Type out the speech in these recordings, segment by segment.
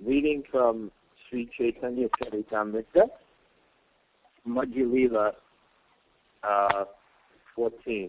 Reading from Sri Chaitanya Charitamrita, Madhya Leela 14,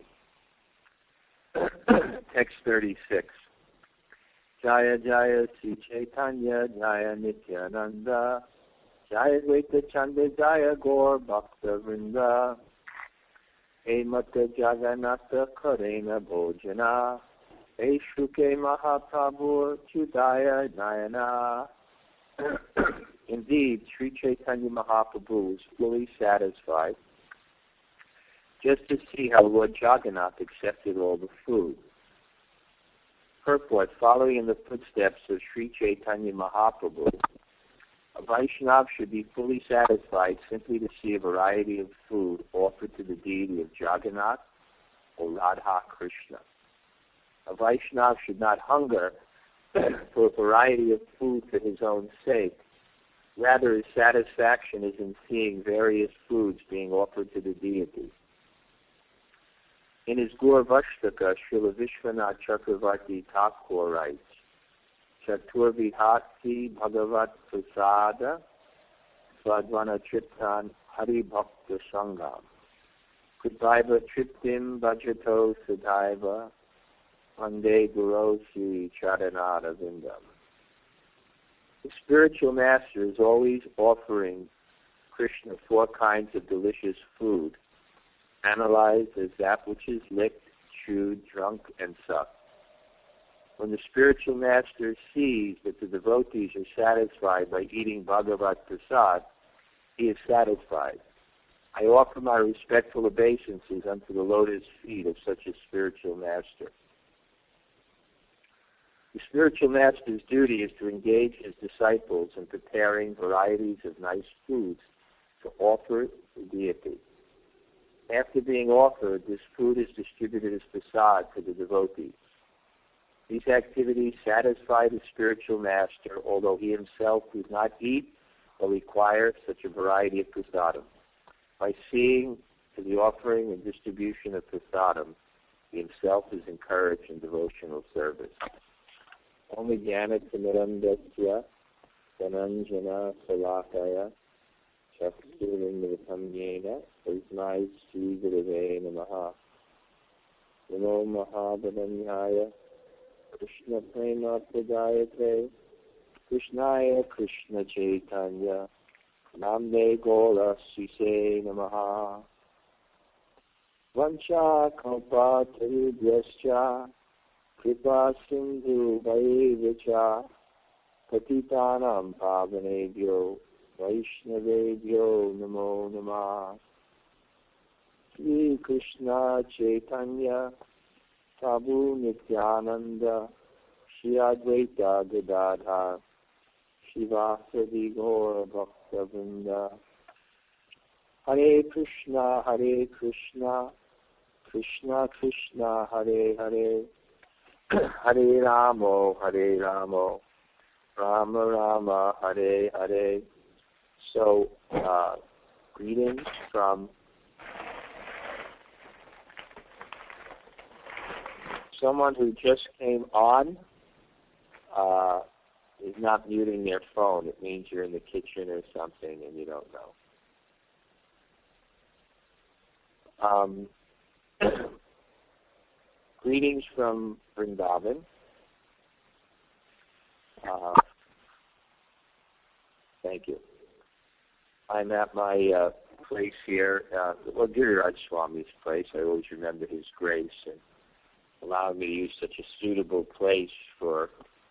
text 36. Jaya Jaya Sri Chaitanya Jaya Nityananda Jaya Dvaita Chanda Jaya Gaur Bhakta Vrinda He Mata Jagannatha Karena Bhojana He Shuke Mahaprabhu Chudaya Nayana. Indeed, Sri Chaitanya Mahaprabhu was fully satisfied just to see how Lord Jagannath accepted all the food. Purport: following in the footsteps of Sri Chaitanya Mahaprabhu, a Vaishnava should be fully satisfied simply to see a variety of food offered to the deity of Jagannath or Radha Krishna. A Vaishnava should not hunger for a variety of food for his own sake. Rather, his satisfaction is in seeing various foods being offered to the deity. In his Gaur Vashtaka, Srila Vishwanath Chakravarti Thakur writes, Chaturvihati Bhagavat Prasada Svadvana Triptan Hari Bhakta Sangam Kudvaiva Triptim Bhajato Sadhaiva Vande Gurosi Charanada Vindam. The spiritual master is always offering Krishna 4 kinds of delicious food, analyzed as that which is licked, chewed, drunk, and sucked. When the spiritual master sees that the devotees are satisfied by eating Bhagavat Prasad, he is satisfied. I offer my respectful obeisances unto the lotus feet of such a spiritual master. The spiritual master's duty is to engage his disciples in preparing varieties of nice foods to offer the deity. After being offered, this food is distributed as prasad to the devotees. These activities satisfy the spiritual master, although he himself does not eat or require such a variety of prasadam. By seeing to the offering and distribution of prasadam, he himself is encouraged in devotional service. Om Jnana Timirandasya Dhananjana Salakaya Chaksurindritam Yena Tasmai Sri Gurave Namaha Namo Mahabharanyaya Krishna Prema Pradayate Krishnaya Krishna Chaitanya Namde Gora Sise Namaha Vancha Kalpa Tarubhyascha Kripa Sindhu Vaivacha Patitanam Pavanebhyo Vaishnavebhyo Namo Namah. Sri Krishna Chaitanya Prabhu Nityananda Shri Advaita Gadadhar Shivasadi Gaura Bhakta Vrinda. Hare Krishna Krishna Krishna Hare Hare Hare Ramo Rama Rama Hare Hare. So, greetings from someone who just came on. Is not muting their phone. It means you're in the kitchen or something and you don't know. Greetings from Vrindavan. Thank you. I'm at my place here, Giriraj Swami's place. I always remember his grace and allowing me to use such a suitable place for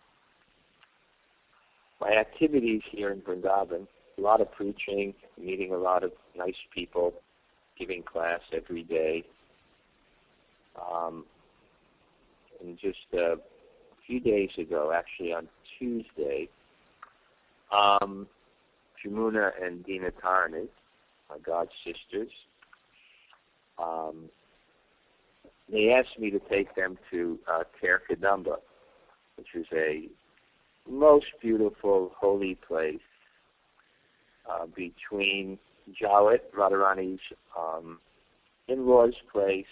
my activities here in Vrindavan. A lot of preaching, meeting a lot of nice people, giving class every day. And just a few days ago, actually on Tuesday, Jamuna and Dina Tarani, my god sisters, they asked me to take them to Kher Kadamba, which is a most beautiful holy place between Jawat, Radharani's in-laws' place,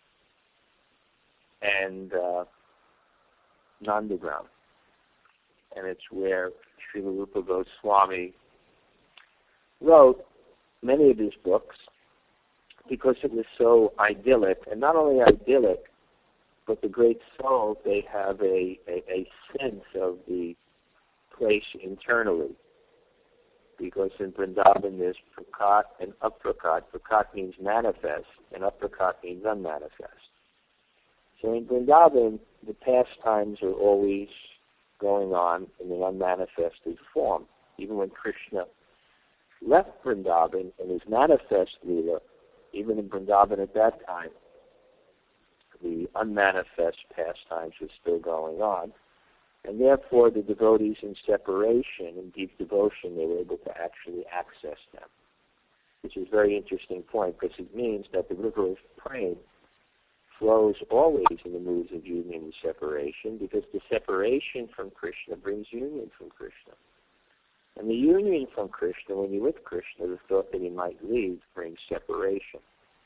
and Nandagram. and it's where Srila Rupa Goswami wrote many of his books because it was so idyllic, and not only idyllic, but the great souls, they have a sense of the place internally. Because in Vrindavan there's prakat and aprakat. Prakat means manifest, and aprakat means unmanifest. So in Vrindavan, the pastimes are always going on in an unmanifested form. Even when Krishna left Vrindavan in his manifest Leela, even in Vrindavan at that time, the unmanifest pastimes were still going on. And therefore, the devotees in separation, in deep devotion, they were able to actually access them, which is a very interesting point, because it means that the river of prema flows always in the moods of union and separation, because the separation from Krishna brings union from Krishna. And the union from Krishna, when you're with Krishna, the thought that he might leave brings separation.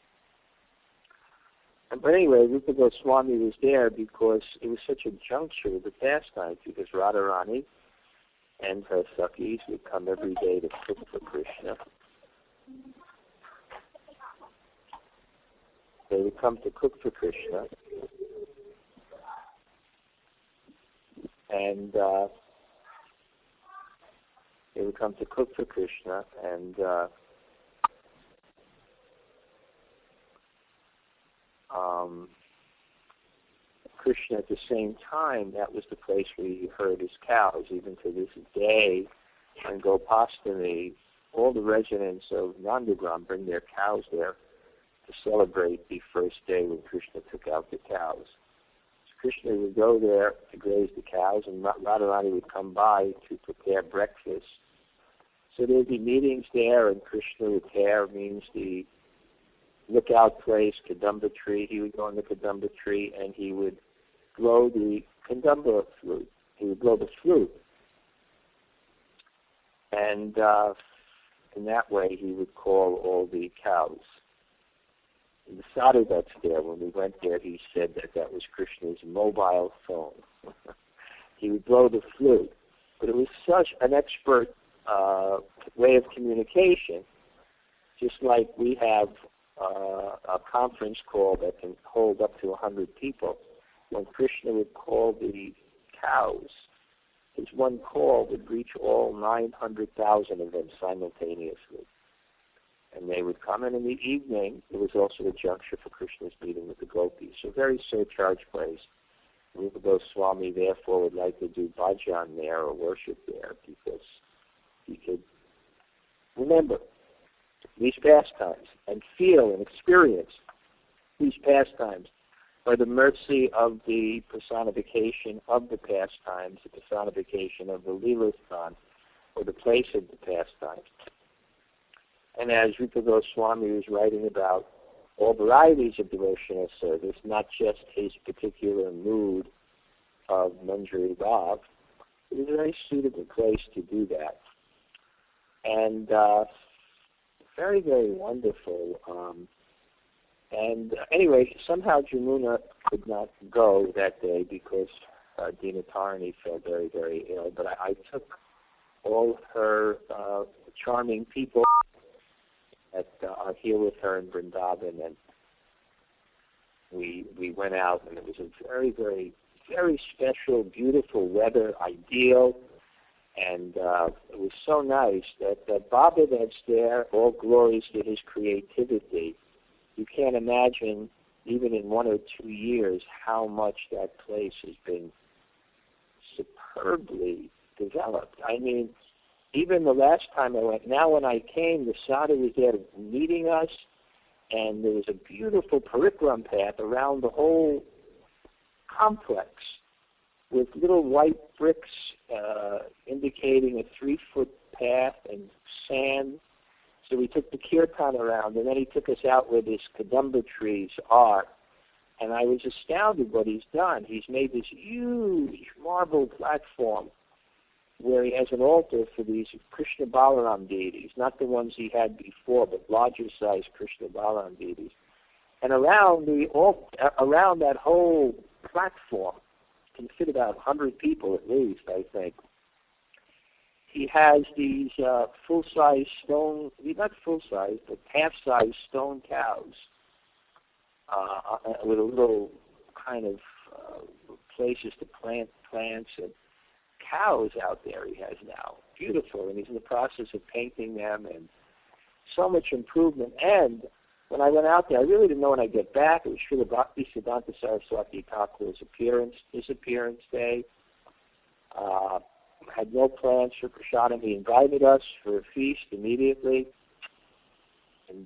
But anyway, Rupa Goswami was there because it was such a juncture of the pastimes, because Radharani and her Sakhis would come every day to cook for Krishna. They would come to cook for Krishna, and Krishna at the same time, that was the place where he herd his cows. Even to this day, on Gopastami, all the residents of Nandagram bring their cows there to celebrate the first day when Krishna took out the cows. So Krishna would go there to graze the cows, and Radharani would come by to prepare breakfast. So there would be meetings there, and Krishna would tear, means the lookout place, Kadamba tree. He would go on the Kadamba tree, and he would blow the Kadamba flute. He would blow the flute. And in that way, he would call all the cows. And the sadhu that's there, when we went there, he said that was Krishna's mobile phone. He would blow the flute. But it was such an expert way of communication, just like we have a conference call that can hold up to 100 people. When Krishna would call the cows, his one call would reach all 900,000 of them simultaneously. And they would come in the evening. It was also a juncture for Krishna's meeting with the gopis. So very surcharged place. Rupa Goswami, therefore, would like to do bhajan there or worship there because he could remember these pastimes and feel and experience these pastimes by the mercy of the personification of the pastimes, the personification of the Leelastan, or the place of the pastimes. And as Rupa Goswami was writing about all varieties of devotional service, not just his particular mood of Manjari Bhav, it was a very suitable place to do that. And very, very wonderful. And anyway, somehow Jamuna could not go that day because Dina Tarani felt very, very ill. But I took all her charming people that are here with her in Vrindavan, and we went out, and it was a very, very, very special, beautiful weather, ideal. And it was so nice that Baba that's there, all glories to his creativity. You can't imagine, even in 1 or 2 years, how much that place has been superbly developed. I mean, even the last time I went, now when I came, the sadhu was there meeting us, and there was a beautiful parikram path around the whole complex with little white bricks indicating a 3-foot path and sand. So we took the kirtan around, and then he took us out where these Kadamba trees are. And I was astounded what he's done. He's made this huge marble platform where he has an altar for these Krishna Balaram deities, not the ones he had before, but larger-sized Krishna Balaram deities. And around that whole platform can fit about 100 people at least, I think. he has these full-size stone, not full-size, but half-size stone cows with a little kind of places to plant plants and cows out there he has now. Beautiful. And he's in the process of painting them, and so much improvement. And when I went out there, I really didn't know when I'd get back. It was Srila Bhaktisiddhanta Saraswati Thakur's his appearance day. Had no plans for prasadam. He invited us for a feast immediately, and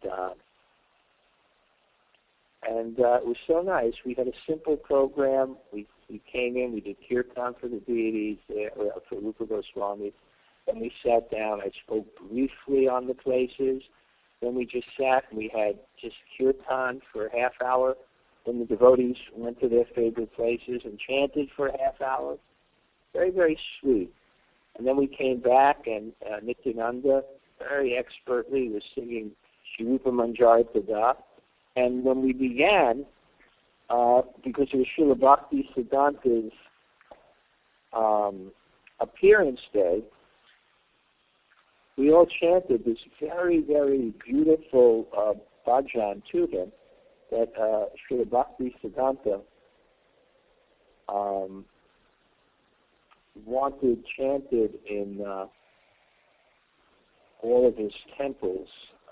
it was so nice. We had a simple program. We came in, we did kirtan for the deities, for Rupa Goswami. Then we sat down. I spoke briefly on the places. Then we just sat and we had just kirtan for a half hour. Then the devotees went to their favorite places and chanted for a half hour. Very, very sweet. And then we came back, and Nityananda very expertly was singing Shri Rupa Manjari Pada. And when we began, because it was Srila Bhaktisiddhanta's appearance day, we all chanted this very, very beautiful bhajan to him that Srila Bhaktisiddhanta wanted chanted in all of his temples.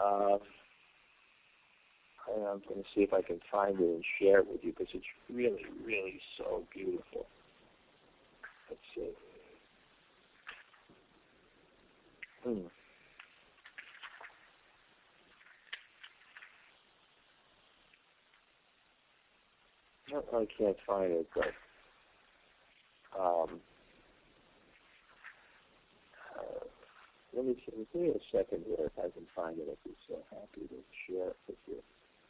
I'm going to see if I can find it and share it with you, because it's really, really so beautiful. Let's see. No, I can't find it, but let me give me a second here if I can find it. I'd be so happy to share it with you.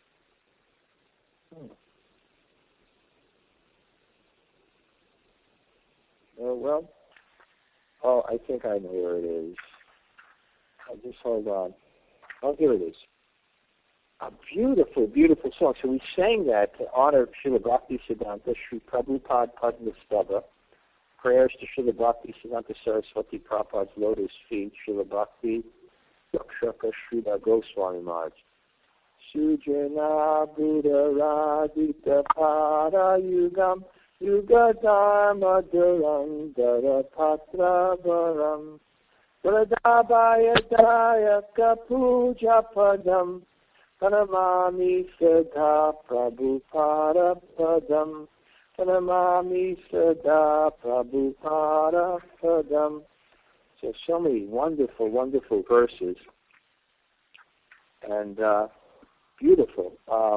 I think I know where it is. Just hold on. Oh, here it is. A beautiful, beautiful song. So we sang that to honor Srila Bhaktisiddhanta, Sri Prabhupada Padmastava, prayers to Srila Bhaktisiddhanta Saraswati Prabhupada's lotus feet, Srila Bhakti Yakshaka Srila Goswami Maharaj. Sujana Buddha Radhita Para Yugam Yugadharma Duram Darapatra Varam Pradabhaya Dayaka Puja Padam Pranamami Sada Prabhupada Padam Pranamami Sada Prabhupada Padam. So many wonderful, wonderful verses. And beautiful.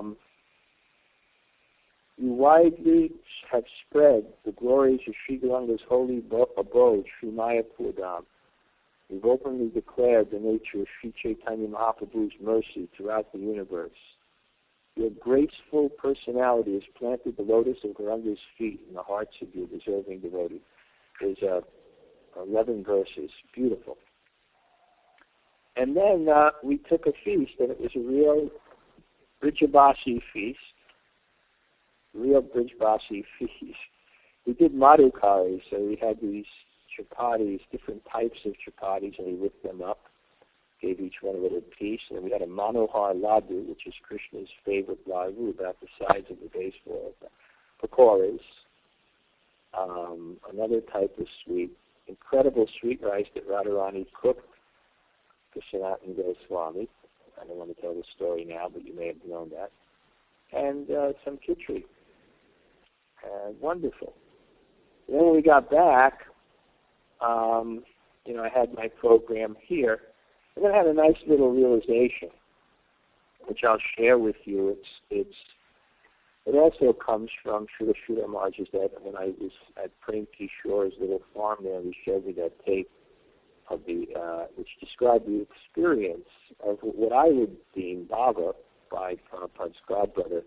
You widely have spread the glories of Sri Garanga's holy abode, Sri Mayapur Dham. You've openly declared the nature of Sri Chaitanya Mahaprabhu's mercy throughout the universe. Your graceful personality has planted the lotus of Gauranga's feet in the hearts of your deserving devotees. There's 11 verses. Beautiful. And then we took a feast, and it was a real Brijabasi feast. Real Brijabasi feast. We did madhukari, so we had these chapatis, different types of chapatis, and we whipped them up, gave each one a little piece, and then we had a manohar laddu, which is Krishna's favorite laddu, about the size of the baseball, pakoras, another type of sweet, incredible sweet rice that Radharani cooked for Sanatana Goswami. I don't want to tell the story now, but you may have known that. And some khichdi. Wonderful. And then when we got back, I had my program here, and then I had a nice little realization, which I'll share with you. It also comes from Srila Sridhar Maharaj's that when I was at Prem Kishore's little farm there, he showed me that tape of which described the experience of what I would deem bhava by Prabhupada's godbrother.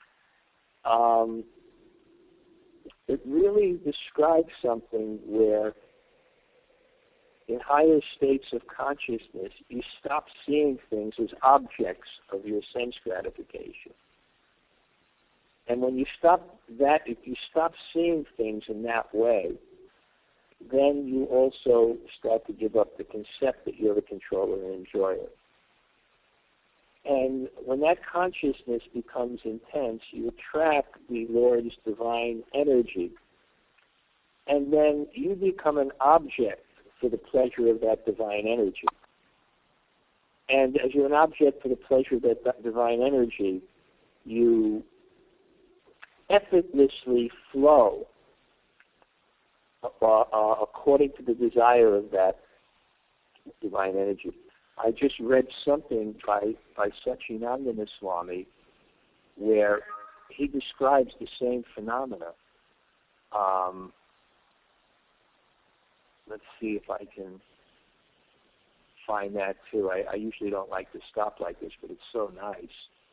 It really describes something where in higher states of consciousness, you stop seeing things as objects of your sense gratification. And when you stop that, if you stop seeing things in that way, then you also start to give up the concept that you're the controller and enjoyer. And when that consciousness becomes intense, you attract the Lord's divine energy. And then you become an object for the pleasure of that divine energy. And as you're an object for the pleasure of that divine energy, you effortlessly flow according to the desire of that divine energy. I just read something by Satchidananda Swami where he describes the same phenomena. Let's see if I can find that too. I usually don't like to stop like this, but it's so nice.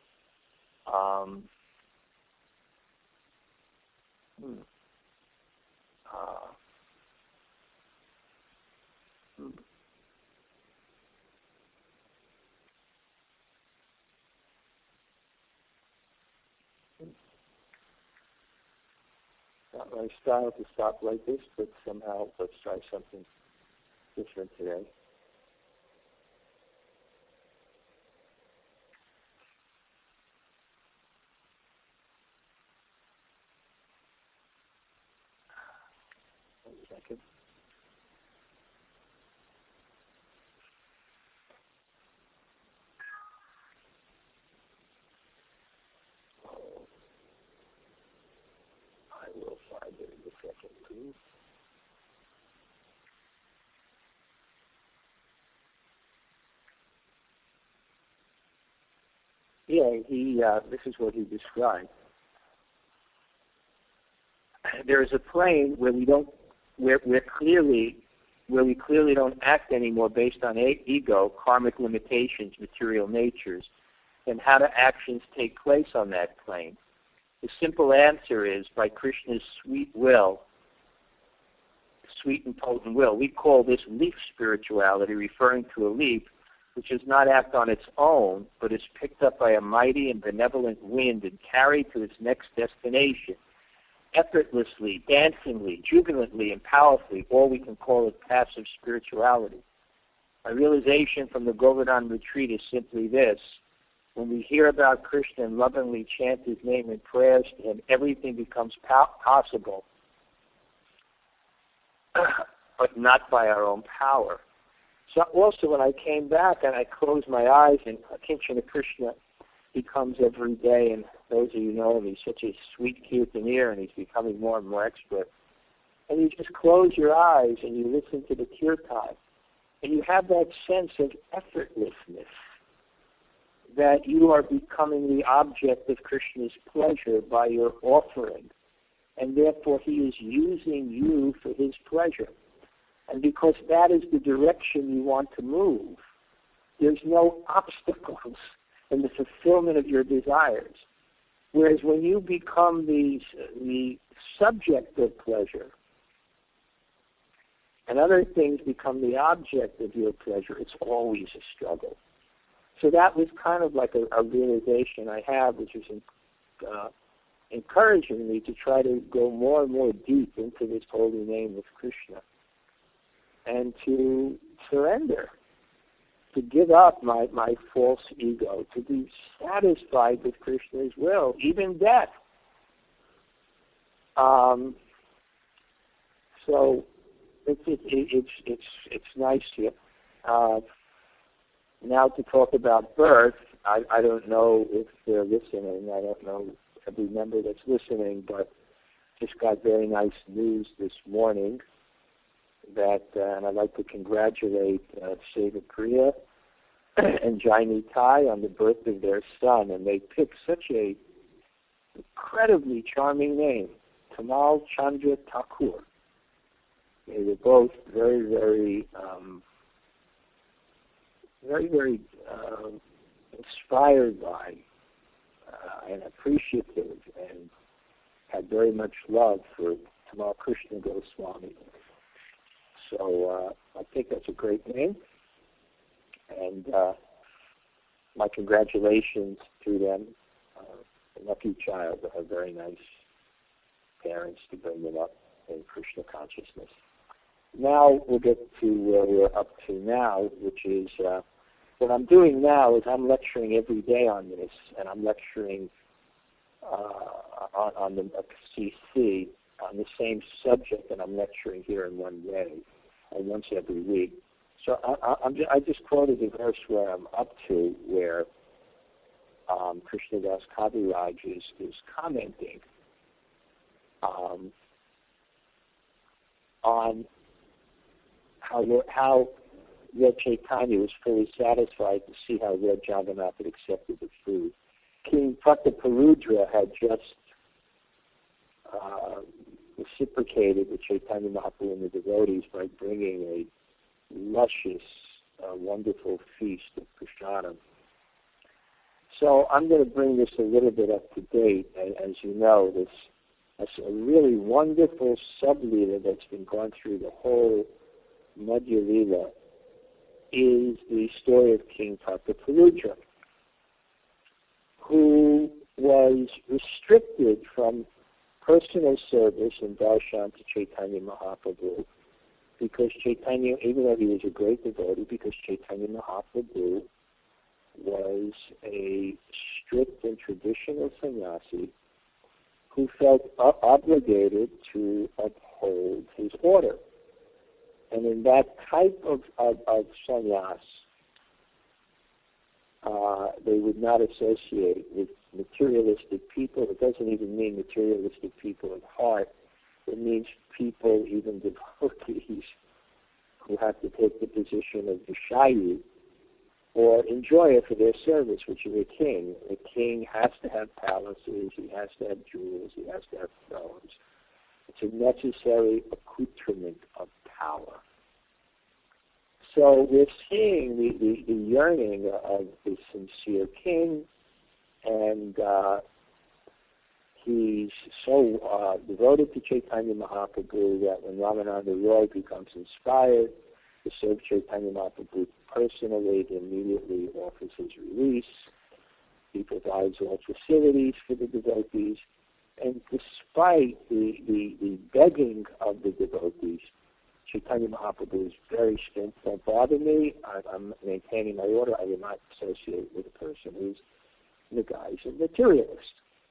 Not my style to stop like this, but somehow let's try something different today. One second. I will find it in a second, please. Yeah, this is what he described. There is a plane where we clearly don't act anymore based on ego, karmic limitations, material natures. Then how do actions take place on that plane? The simple answer is by Krishna's sweet will, sweet and potent will. We call this leaf spirituality, referring to a leaf which does not act on its own, but is picked up by a mighty and benevolent wind and carried to its next destination, effortlessly, dancingly, jubilantly, and powerfully, or we can call it passive spirituality. My realization from the Govardhan retreat is simply this: when we hear about Krishna and lovingly chant his name in prayers to him, everything becomes possible, but not by our own power. So also when I came back and I closed my eyes, and Kinshana Krishna, he comes every day, and those of you know him, he's such a sweet kirtaneer, and he's becoming more and more expert. And you just close your eyes and you listen to the kirtan, and you have that sense of effortlessness, that you are becoming the object of Krishna's pleasure by your offering, and therefore he is using you for his pleasure. And because that is the direction you want to move, there's no obstacles in the fulfillment of your desires. Whereas when you become the subject of pleasure, and other things become the object of your pleasure, it's always a struggle. So that was kind of like a realization I have, which is encouraging me to try to go more and more deep into this holy name of Krishna, and to surrender, to give up my false ego, to be satisfied with Krishna's will, even death. So it's nice to now to talk about birth. I don't know if they're listening. I don't know every member that's listening, but just got very nice news this morning that, and I'd like to congratulate Seva Priya and Jaini Tai on the birth of their son, and they picked such a incredibly charming name, Tamal Chandra Thakur. They were both very inspired by and appreciative, and had very much love for Tamal Krishna Goswami. So I think that's a great name, and my congratulations to them. A lucky child to have very nice parents to bring them up in Krishna consciousness. now we'll get to where we're up to now, which is what I'm doing now is I'm lecturing every day on this, and I'm lecturing on the CC on the same subject, and I'm lecturing here in one day, once every week. So I just quoted the verse where I'm up to, where Krishnadas Kaviraj is commenting on how Lord Chaitanya was fully satisfied to see how Lord Jagannath had accepted the food. King Prataparudra had just reciprocated with Chaitanya Mahaprabhu and the devotees by bringing a luscious, wonderful feast of prasadam. So I'm going to bring this a little bit up to date. As you know, that's a really wonderful sub-lila that's been gone through the whole Madhya Lila is the story of King Prataparudra, who was restricted from personal service and darshan to Chaitanya Mahaprabhu because Chaitanya, even though he was a great devotee, because Chaitanya Mahaprabhu was a strict and traditional sannyasi who felt obligated to uphold his order. And in that type of sannyas, they would not associate with materialistic people. It doesn't even mean materialistic people at heart. It means people, even devotees, who have to take the position of Vishayu or enjoy it for their service, which is a king. A king has to have palaces, he has to have jewels, he has to have thrones. It's a necessary accoutrement of power. So we're seeing the yearning of the sincere king, and he's so devoted to Chaitanya Mahaprabhu that when Ramananda Roy becomes inspired to serve Chaitanya Mahaprabhu personally, he immediately offers his release. He provides all facilities for the devotees, and despite the begging of the devotees, Chaitanya Mahaprabhu is very strict. Don't bother me. I'm maintaining my order. I will not associate with a person who's in the guise of materialist.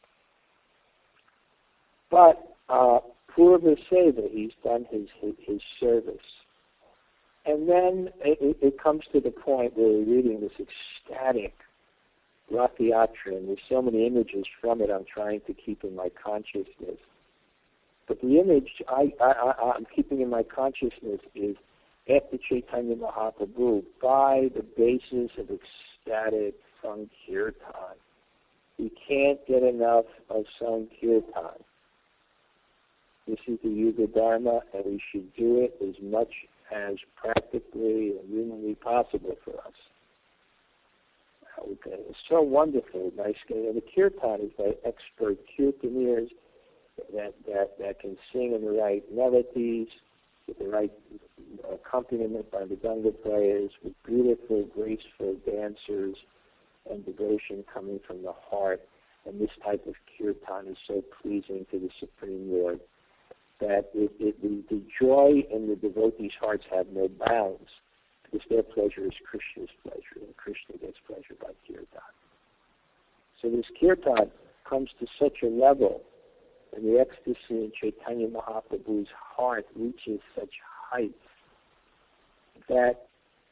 But Purva Seva, he's done his service. And then it comes to the point where we're reading this ecstatic Rathayatra, and there's so many images from it I'm trying to keep in my consciousness. But the image I'm keeping in my consciousness is after Chaitanya Mahaprabhu, by the basis of ecstatic Sankirtan. We can't get enough of Sankirtan. This is the Yuga Dharma, and we should do it as much as practically and humanly possible for us. Okay. It's so wonderful, nice game. And the kirtan is by expert kirtaniers that can sing in the right melodies, with the right accompaniment by the Ganga players, with beautiful, graceful dancers and devotion coming from the heart. And this type of kirtan is so pleasing to the Supreme Lord that the joy in the devotees' hearts have no bounds, because their pleasure is Krishna's pleasure, and Krishna gets pleasure by kirtan. So this kirtan comes to such a level, and the ecstasy in Chaitanya Mahaprabhu's heart reaches such heights that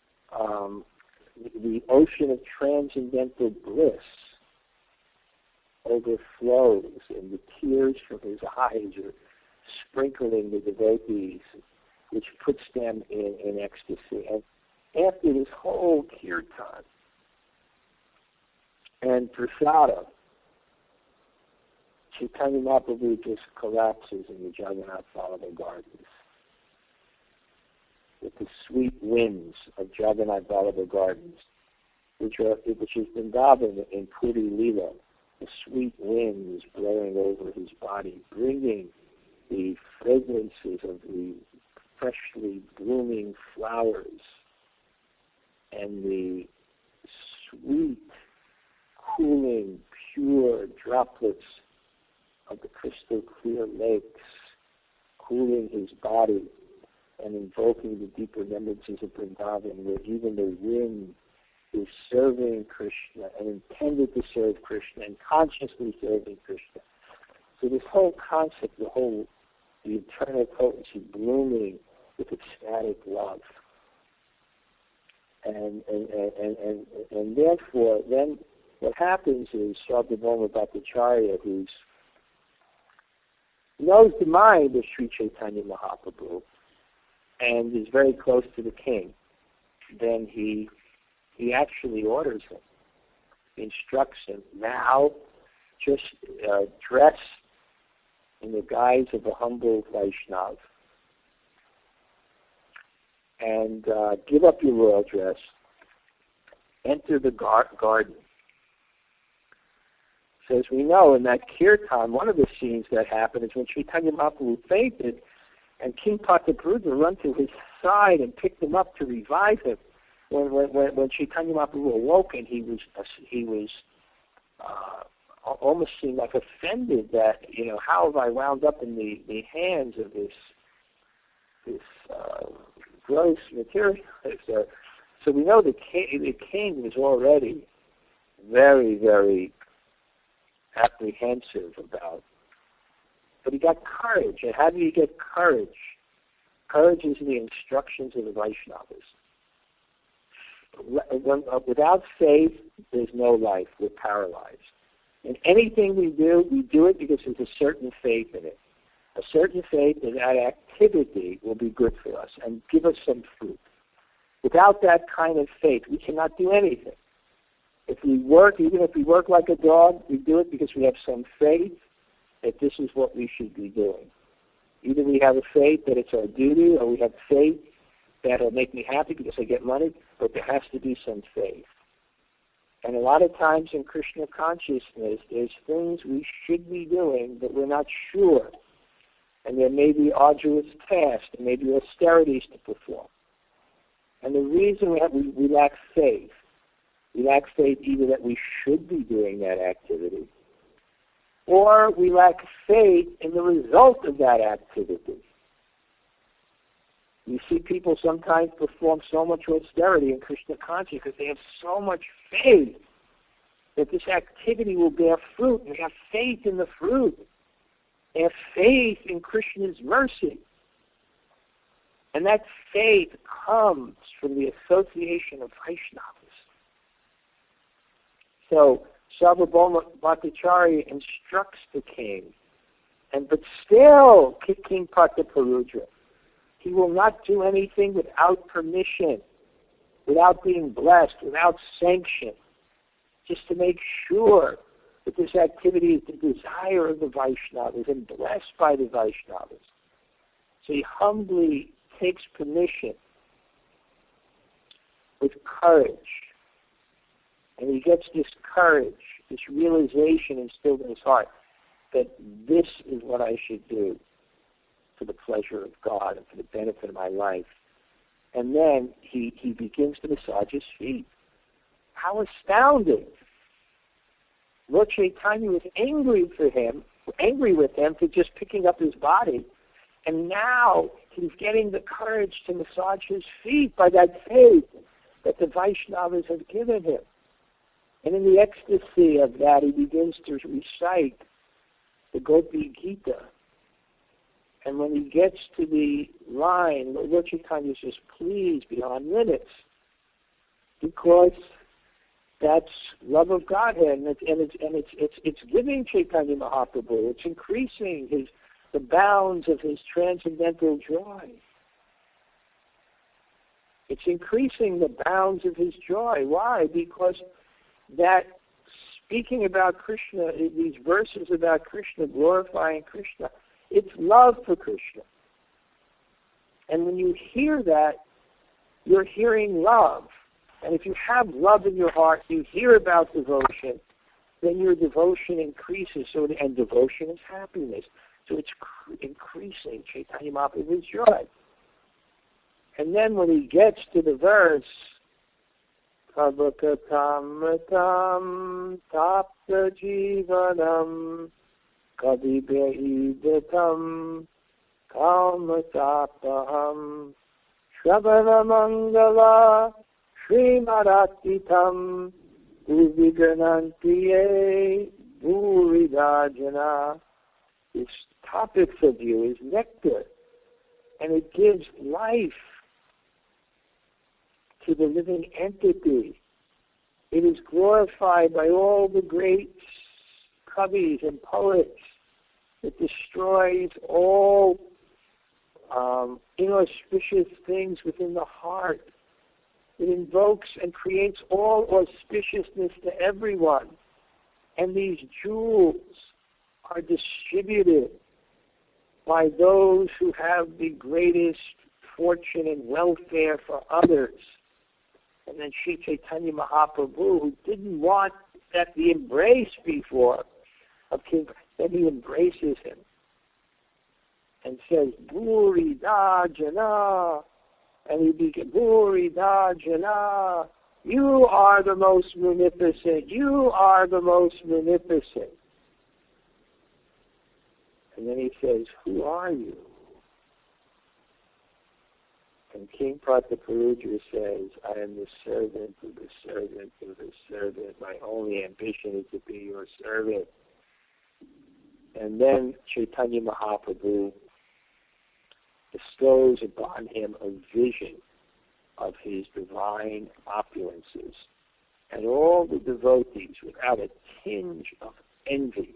the ocean of transcendental bliss overflows, and the tears from his eyes are sprinkling the devotees, which puts them in ecstasy. And after this whole kirtan and prasada, Chaitanya Mahaprabhu just collapses in the Jagannath Vallabha Gardens. With the sweet winds of Jagannath Vallabha Gardens, which is Vrindavan in Puri Lila, the sweet winds blowing over his body, bringing the fragrances of the freshly blooming flowers and the sweet, cooling, pure droplets of the crystal clear lakes cooling his body, and invoking the deeper remembrances of Vrindavan, where even the wind is serving Krishna and intended to serve Krishna and consciously serving Krishna. So this whole concept, the eternal potency blooming with ecstatic love. And therefore, then what happens is Sarvabhauma Bhattacharya, who knows the mind of Sri Chaitanya Mahaprabhu and is very close to the king, then he actually orders him, instructs him, now just dress in the guise of a humble Vaishnav and give up your royal dress, enter the garden. So as we know, in that kirtan, one of the scenes that happened is when Chaitanya Mahaprabhu fainted, and King Prataparudra ran to his side and picked him up to revive him. When Chaitanya Mahaprabhu awoke, and he was almost seemed like offended that, how have I wound up in the hands of this gross materialist? So we know the king was already very, very apprehensive about. But he got courage. And how do you get courage? Courage is in the instructions of the Vaishnavas. Without faith, there's no life. We're paralyzed. And anything we do it because there's a certain faith in it. A certain faith in that activity will be good for us and give us some fruit. Without that kind of faith, we cannot do anything. If we work, even if we work like a dog, we do it because we have some faith that this is what we should be doing. Either we have a faith that it's our duty, or we have faith that will make me happy because I get money, but there has to be some faith. And a lot of times in Krishna consciousness, there's things we should be doing, but we're not sure. And there may be arduous tasks, there may be austerities to perform. And the reason we lack faith, we lack faith either that we should be doing that activity, or we lack faith in the result of that activity. You see people sometimes perform so much austerity in Krishna consciousness because they have so much faith that this activity will bear fruit. They have faith in the fruit. They have faith in Krishna's mercy. And that faith comes from the association of Vaishnavas. So Sarvabhauma Bhattacharya instructs the king, but still King Prataparudra, he will not do anything without permission, without being blessed, without sanction, just to make sure that this activity is the desire of the Vaishnavas and blessed by the Vaishnavas. So he humbly takes permission with courage. And he gets this courage, this realization instilled in his heart that this is what I should do for the pleasure of God and for the benefit of my life. And then he begins to massage his feet. How astounding. Lord Chaitanya was angry with him for just picking up his body. And now he's getting the courage to massage his feet by that faith that the Vaishnavas have given him. And in the ecstasy of that, he begins to recite the Gopi Gita. And when he gets to the line, Lord Chaitanya is just pleased beyond limits, because that's love of Godhead, and it's giving Chaitanya Mahaprabhu. It's increasing the bounds of his transcendental joy. It's increasing the bounds of his joy. Why? Because that speaking about Krishna, these verses about Krishna, glorifying Krishna, it's love for Krishna. And when you hear that, you're hearing love. And if you have love in your heart, you hear about devotion, then your devotion increases. And devotion is happiness. So it's increasing Chaitanya Mahaprabhu's joy. And then when he gets to the verse, Kabakatamritam tapta jivanam Kavibehidatam Kalmatapaham Shravanamangala Srimaratitam Uviganantiye Buridajana. This topic of you is nectar, and it gives life to the living entity. It is glorified by all the great kavis and poets. It destroys all inauspicious things within the heart. It invokes and creates all auspiciousness to everyone. And these jewels are distributed by those who have the greatest fortune and welfare for others. And then Sri Chaitanya Mahaprabhu, who didn't want that the embrace before of King, then he embraces him and says, Bhuri Da Jana. And he begins, Bhuri Da Jana. You are the most munificent. You are the most munificent. And then he says, who are you? And King Prataparudra says, I am the servant of the servant of the servant. My only ambition is to be your servant. And then Chaitanya Mahaprabhu bestows upon him a vision of his divine opulences. And all the devotees, without a tinge of envy,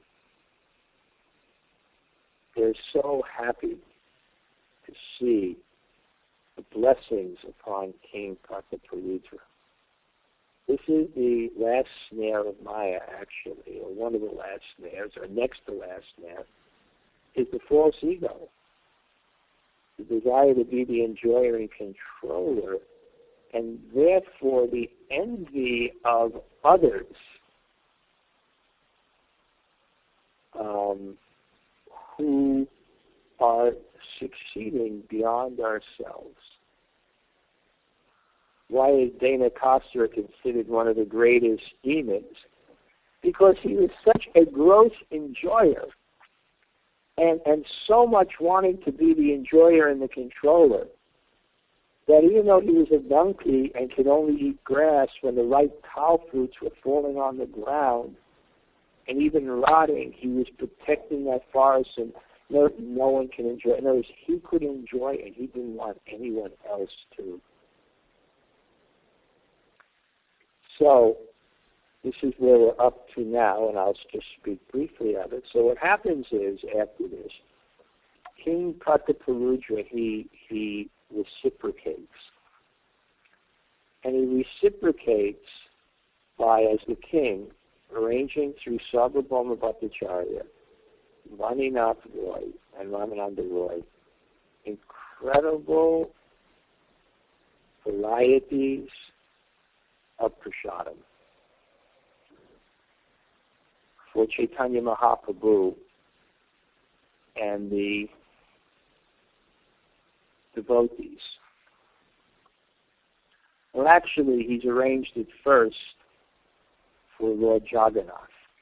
they're so happy to see the blessings upon King Prataparudra. This is the last snare of Maya, actually, or one of the last snares, or next to last snare, is the false ego. The desire to be the enjoyer and controller, and therefore the envy of others who are succeeding beyond ourselves. Why is Dhanakasura considered one of the greatest demons? Because he was such a gross enjoyer and so much wanting to be the enjoyer and the controller that even though he was a donkey and could only eat grass when the ripe cow fruits were falling on the ground and even rotting, he was protecting that forest and no one can enjoy. In other words, he could enjoy and he didn't want anyone else to. So, this is where we're up to now, and I'll just speak briefly of it. So what happens is, after this, King Prataparudra, he reciprocates. And he reciprocates by, as the king, arranging through Sarvabhauma Bhattacharya, Vaninath Roy, and Ramananda Roy, incredible varieties of prasadam for Chaitanya Mahaprabhu and the devotees. Well, actually, he's arranged it first for Lord Jagannath.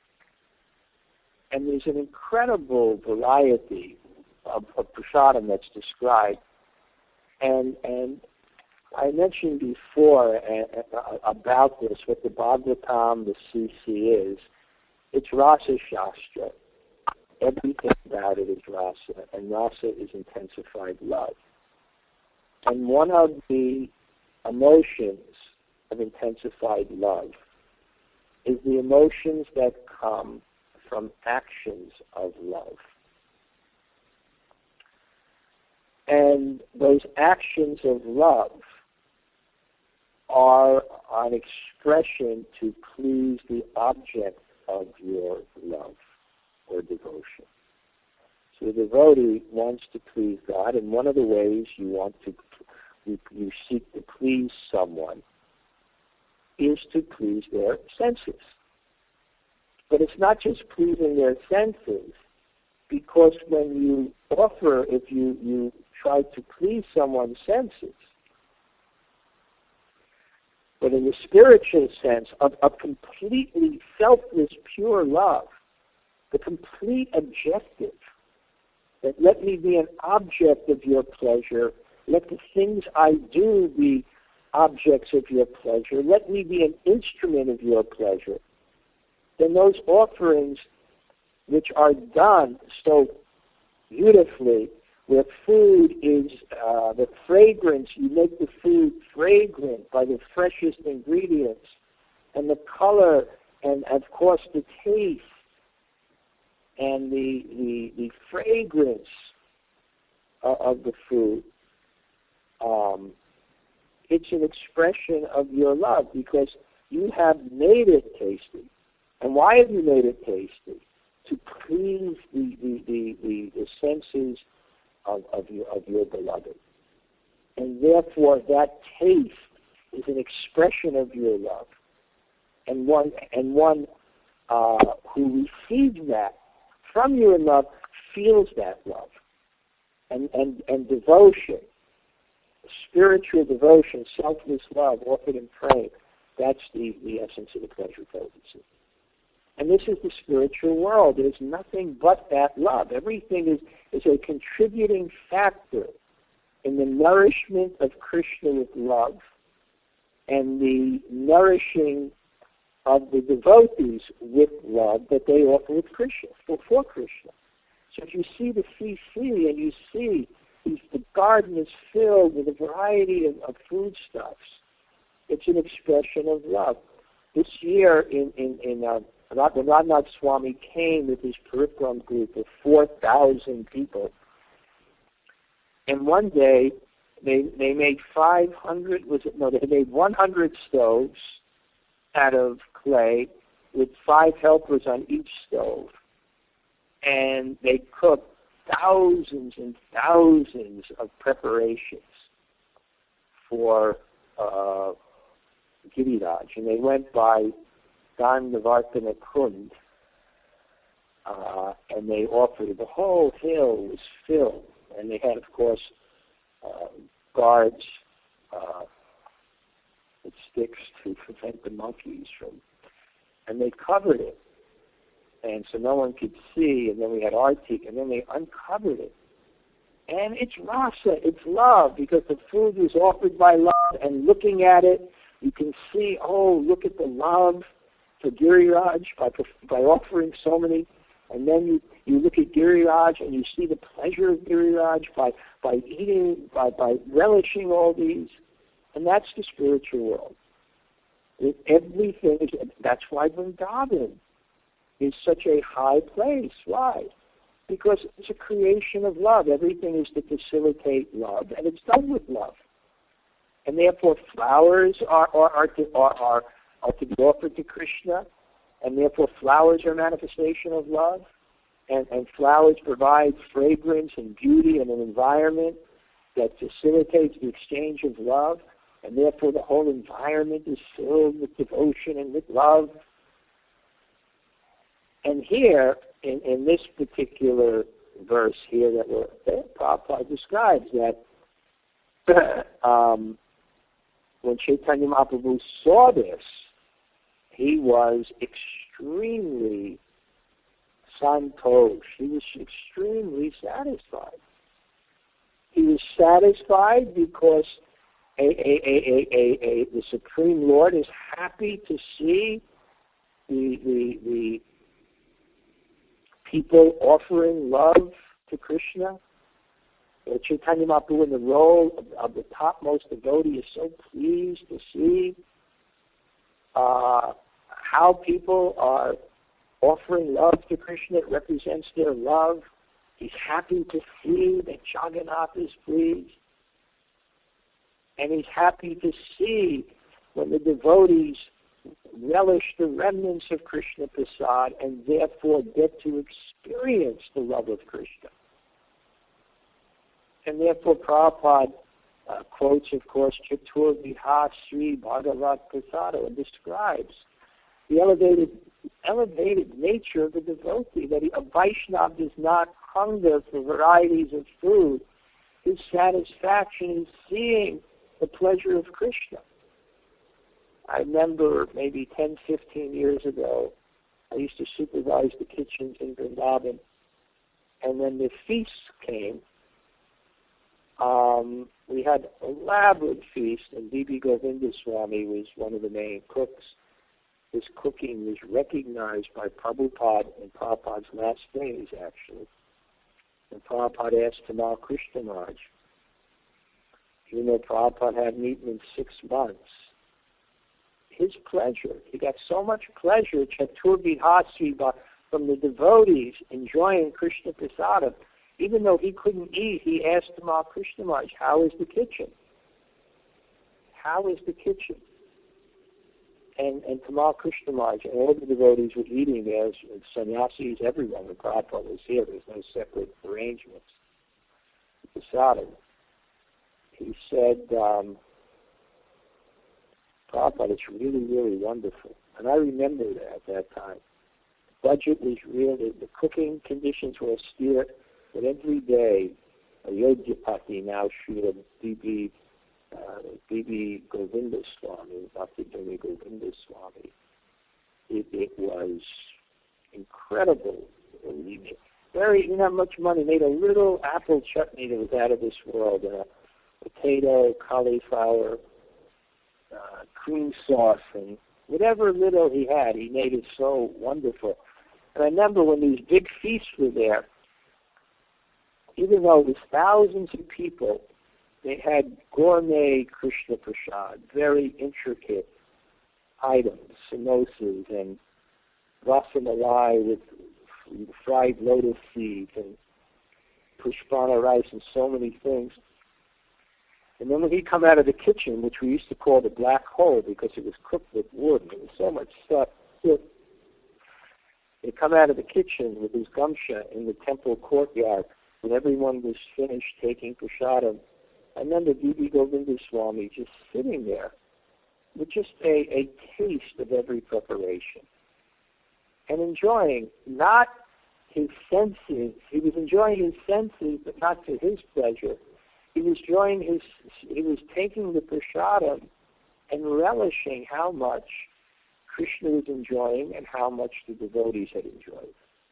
And there's an incredible variety of prasadam that's described. And I mentioned before about this, what the Bhagavatam, the CC is. It's Rasa Shastra. Everything about it is Rasa, and Rasa is intensified love. And one of the emotions of intensified love is the emotions that come from actions of love. And those actions of love are an expression to please the object of your love or devotion. So the devotee wants to please God, and one of the ways you seek to please someone is to please their senses. But it's not just pleasing their senses, because when you offer, if you try to please someone's senses, but in the spiritual sense of completely selfless, pure love, the complete objective That let me be an object of your pleasure. Let the things I do be objects of your pleasure. Let me be an instrument of your pleasure. Then those offerings which are done so beautifully, where food is the fragrance, you make the food fragrant by the freshest ingredients, and the color, and of course the taste, and the fragrance of the food. It's an expression of your love because you have made it tasty. And why have you made it tasty? To please the senses of your beloved. And therefore that taste is an expression of your love. And one who receives that from your love feels that love. And devotion, spiritual devotion, selfless love offered in prayer, that's the essence of the pleasure potency. And this is the spiritual world. There's nothing but that love. Everything is a contributing factor in the nourishment of Krishna with love and the nourishing of the devotees with love that they offer with Krishna, for Krishna. So if you see the CC and you see the garden is filled with a variety of foodstuffs, it's an expression of love. This year when Radhanath Swami came with his Parikram group of 4,000 people, and one day they made 100 stoves out of clay with 5 helpers on each stove. And they cooked thousands and thousands of preparations for Giriraj. And they went by Gandavartana Kund, and they offered, the whole hill was filled. And they had, of course, guards with sticks to prevent the monkeys from, and they covered it. And so no one could see, and then we had artik, and then they uncovered it. And it's rasa, it's love, because the food was offered by love, and looking at it, you can see, oh, look at the love for Giriraj by offering so many. And then you look at Giriraj, and you see the pleasure of Giriraj by eating, by relishing all these. And that's the spiritual world. Everything is, that's why Vrindavan is such a high place. Why? Because it's a creation of love. Everything is to facilitate love, and it's done with love. And therefore, flowers are to be offered to Krishna, and therefore flowers are a manifestation of love, and flowers provide fragrance and beauty and an environment that facilitates the exchange of love, and therefore the whole environment is filled with devotion and with love. And here, in this particular verse here that Prabhupada describes, that when Chaitanya Mahaprabhu saw this, he was extremely santosh. He was extremely satisfied. He was satisfied because the Supreme Lord is happy to see the people offering love to Krishna. Chaitanya Mahaprabhu in the role of the topmost devotee is so pleased to see how people are offering love to Krishna. It represents their love. He's happy to see that Jagannath is pleased. And he's happy to see when the devotees relish the remnants of Krishna Prasad and therefore get to experience the love of Krishna. And therefore Prabhupada quotes, of course, Chatur Viha Sri Bhagavat Prasada, and describes the elevated nature of the devotee, that a Vaishnava does not hunger for varieties of food. His satisfaction is seeing the pleasure of Krishna. I remember maybe 10, 15 years ago, I used to supervise the kitchens in Vrindavan, And when the feast came, we had an elaborate feast, and B.B. Govindaswamy was one of the main cooks. His cooking was recognized by Prabhupada in Prabhupada's last days, actually. And Prabhupada asked Tamal Krishna Maharaj, even though Prabhupada hadn't eaten in 6 months, his pleasure, he got so much pleasure, Chaturbihasi, from the devotees enjoying Krishna Prasadam. Even though he couldn't eat, he asked Tamal Krishna Maharaj, how is the kitchen? How is the kitchen? And Tamal Krishna Maharaj and all the devotees were eating there, sannyasis, everyone, when Prabhupada was here. There's no separate arrangements. Prasadam. He said, Prabhupada, it's really, really wonderful. And I remember that at that time. The budget was real, the cooking conditions were austere, but every day, Ayodhyapati, now Srila B.B. Govindaswamy, Bhakti B.B. Govindaswamy, it was incredible. Very, didn't have much money, made a little apple chutney that was out of this world, and a potato, cauliflower, cream sauce, and whatever little he had, he made it so wonderful. And I remember when these big feasts were there, even though it was thousands of people, they had gourmet Krishna Prasad, very intricate items, samosas and rasamalai with fried lotus seeds and pushpana rice and so many things. And then when he'd come out of the kitchen, which we used to call the black hole because it was cooked with wood, and there was so much stuff. He'd come out of the kitchen with his gamsha in the temple courtyard when everyone was finished taking prasadam. I remember B.B. Govindaswamy just sitting there with just a taste of every preparation and enjoying not his senses. He was enjoying his senses, but not to his pleasure. He was taking the prasadam and relishing how much Krishna was enjoying and how much the devotees had enjoyed.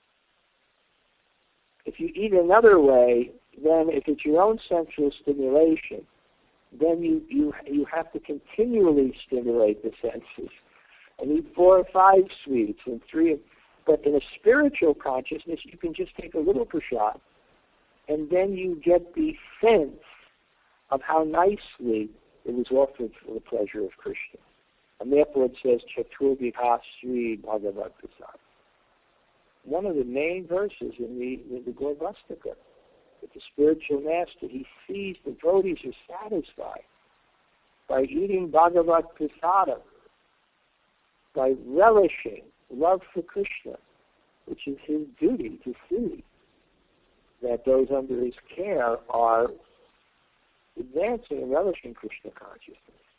If you eat another way, then if it's your own sensual stimulation, then you have to continually stimulate the senses and eat 4 or 5 sweets and 3. But in a spiritual consciousness, you can just take a little prasad, and then you get the sense of how nicely it was offered for the pleasure of Krishna. And therefore it says, Chaturvidha Sri Bhagavad Prasad. One of the main verses in the Gaurvastika, that the spiritual master, he sees the devotees are satisfied by eating Bhagavad Prasadam, by relishing love for Krishna, which is his duty to see that those under his care are advancing and relishing Krishna consciousness.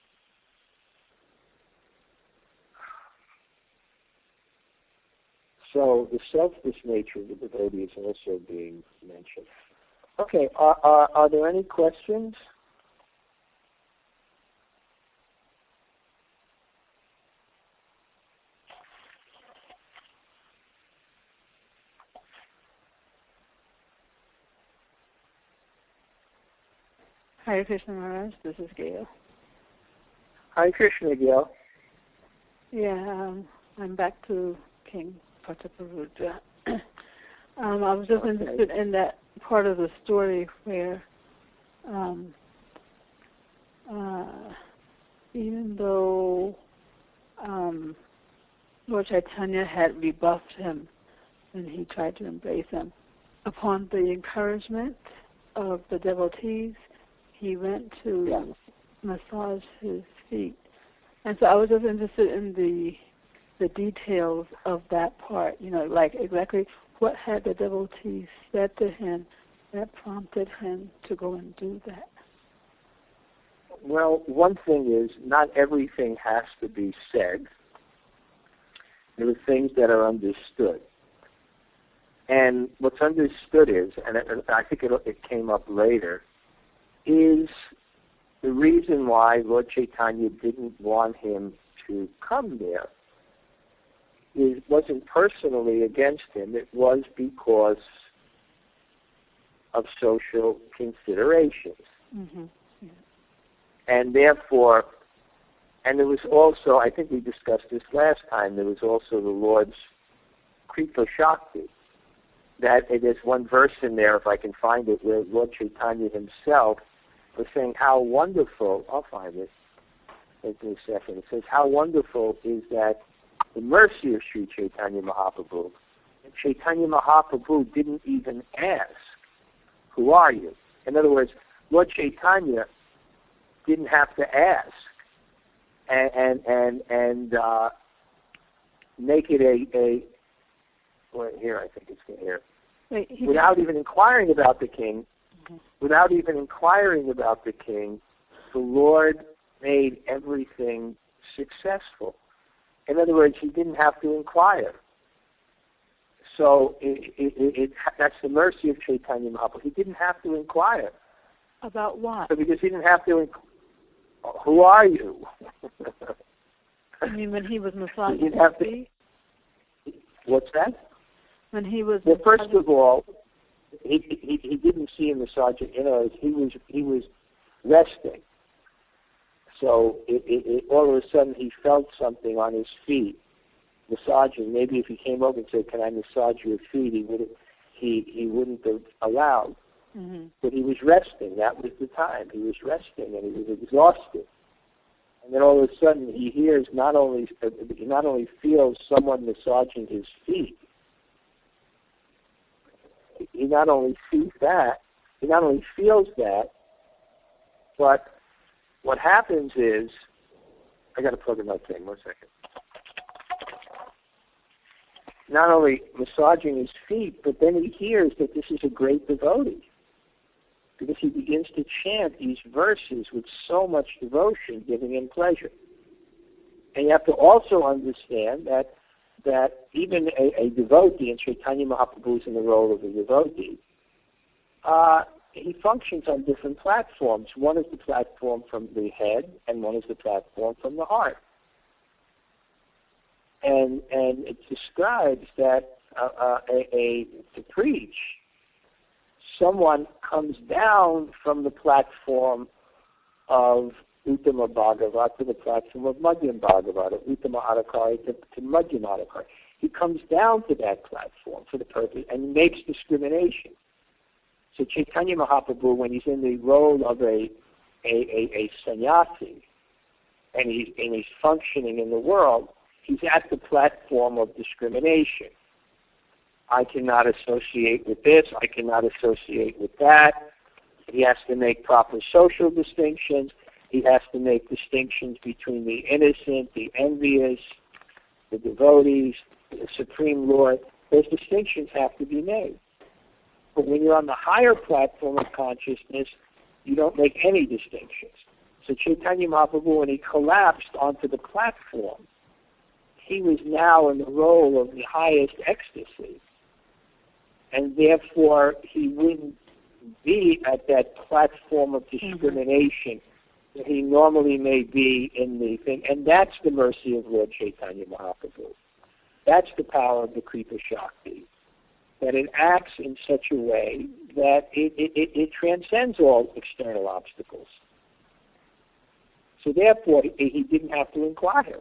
So the selfless nature of the devotee is also being mentioned. Okay, are there any questions? Hare Krishna Maharaj, this is Gail. Hare Krishna, Gail. Yeah, I'm back to King Prataparudra. I was just interested in that part of the story where even though Lord Chaitanya had rebuffed him and he tried to embrace him, upon the encouragement of the devotees, he went to massage his feet. And so I was just interested in the details of that part, like exactly what had the devotees said to him that prompted him to go and do that. Well, one thing is not everything has to be said. There are things that are understood. And what's understood is, and I think it came up later, is the reason why Lord Chaitanya didn't want him to come there. It wasn't personally against him. It was because of social considerations. Mm-hmm. Yeah. And therefore, and there was also, I think we discussed this last time, there was also the Lord's Kripa Shakti. That there's one verse in there, if I can find it, where Lord Chaitanya himself was saying how wonderful, I'll find it, wait a second, it says how wonderful is that the mercy of Sri Chaitanya Mahaprabhu. Chaitanya Mahaprabhu didn't even ask, who are you? In other words, Lord Chaitanya didn't have to ask and make it a well, here I think it's here. Wait, without even inquiring about the king, mm-hmm. without even inquiring about the king, the Lord made everything successful. In other words, he didn't have to inquire. So that's the mercy of Chaitanya Mahaprabhu. He didn't have to inquire. About what? So because he didn't have to who are you? I mean, when he was massaging he didn't have to, feet? What's that? When he was well, first of all, he didn't see him massaging. You know, he was resting. So all of a sudden he felt something on his feet, massaging. Maybe if he came over and said, "Can I massage your feet?" he wouldn't have allowed. Mm-hmm. But he was resting. That was the time. He was resting, and he was exhausted. And then all of a sudden he hears he not only feels someone massaging his feet. He not only sees that, he not only feels that, but what happens is, I got to plug in my thing, 1 second. Not only massaging his feet, but then he hears that this is a great devotee, because he begins to chant these verses with so much devotion, giving him pleasure. And you have to also understand that even a devotee, and Chaitanya Mahaprabhu is in the role of a devotee, he functions on different platforms. One is the platform from the head, and one is the platform from the heart. And it describes that to preach, someone comes down from the platform of Uttama Bhagavat to the platform of Madhyam Bhagavat, of Uttama Adhikari to Madhyam Adhikari. He comes down to that platform for the purpose and makes discrimination. So Chaitanya Mahaprabhu, when he's in the role of a sannyasi, and he's functioning in the world, he's at the platform of discrimination. I cannot associate with this, I cannot associate with that. He has to make proper social distinctions. He has to make distinctions between the innocent, the envious, the devotees, the Supreme Lord. Those distinctions have to be made. But when you're on the higher platform of consciousness, you don't make any distinctions. So Chaitanya Mahaprabhu, when he collapsed onto the platform, he was now in the role of the highest ecstasy. And therefore, he wouldn't be at that platform of discrimination that he normally may be in the thing. And that's the mercy of Lord Chaitanya Mahaprabhu. That's the power of the Kripa Shakti. That it acts in such a way that it transcends all external obstacles. So therefore, he didn't have to inquire.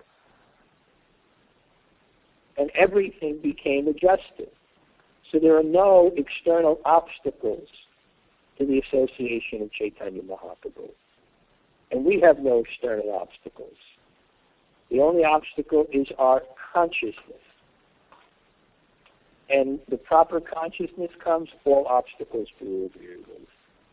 And everything became adjusted. So there are no external obstacles to the association of Chaitanya Mahaprabhu. And we have no external obstacles. The only obstacle is our consciousness. And the proper consciousness comes, all obstacles will be removed.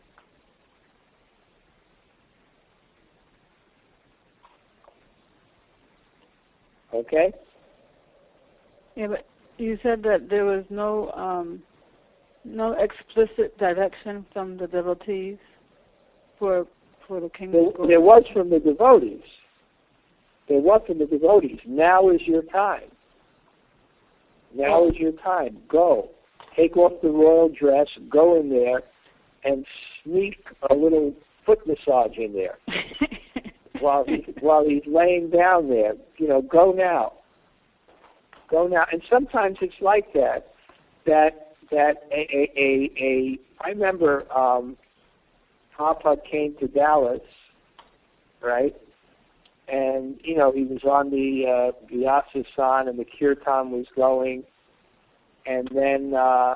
Okay? Yeah, but you said that there was no explicit direction from the devotees for the kingdom. There was from the devotees. There was from the devotees. Now is your time. Now is your time. Go. Take off the royal dress, go in there, and sneak a little foot massage in there while he's laying down there. You know, go now. Go now. And sometimes it's like that that I remember Prabhupada came to Dallas, right? And, he was on the Vyasa-san and the kirtan was going. And then I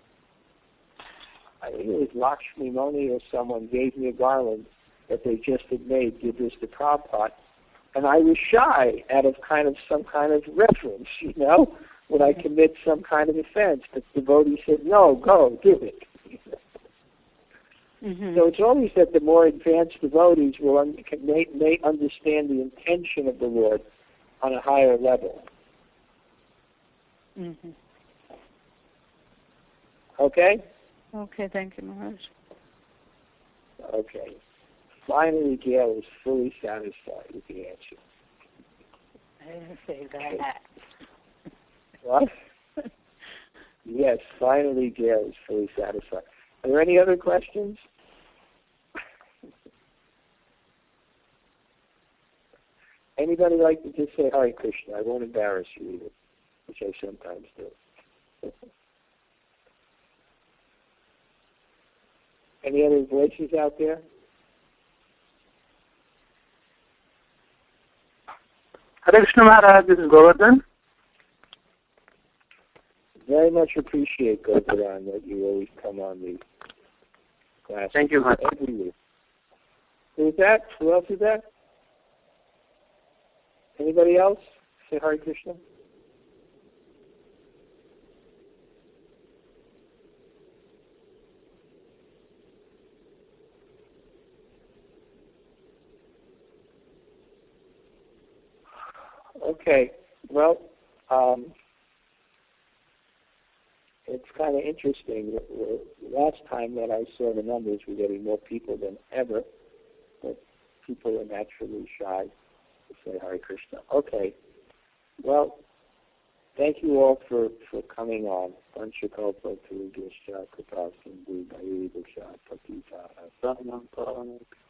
think it was Lakshmi Moni or someone gave me a garland that they just had made, give this to Prabhupada. And I was shy out of some kind of reverence, when I commit some kind of offense. But the devotee said, no, go, give it. Mm-hmm. So it's always that the more advanced devotees may understand the intention of the Lord on a higher level. Mm-hmm. Okay? Okay, thank you, Maharaj. Okay. Finally, Gail is fully satisfied with the answer. I didn't say that. What? Yes, finally, Gail is fully satisfied. Are there any other questions? Anybody like to just say Hare Krishna? I won't embarrass you either, which I sometimes do. Any other voices out there? Hare Krishna Maharaj, this is Govardhan. Very much appreciate, Govardhan, that you always come on the class. Thank you, Maharaj. Every week. Who is that? Who else is that? Anybody else? Say Hare Krishna. Okay. Well, it's kind of interesting. Last time that I saw the numbers, we're getting more people than ever, but people are naturally shy to say Hare Krishna. Okay. Well, thank you all for coming on. Panchakalpa Turugishya Kripasindhu Bhaivisha Patita Samanam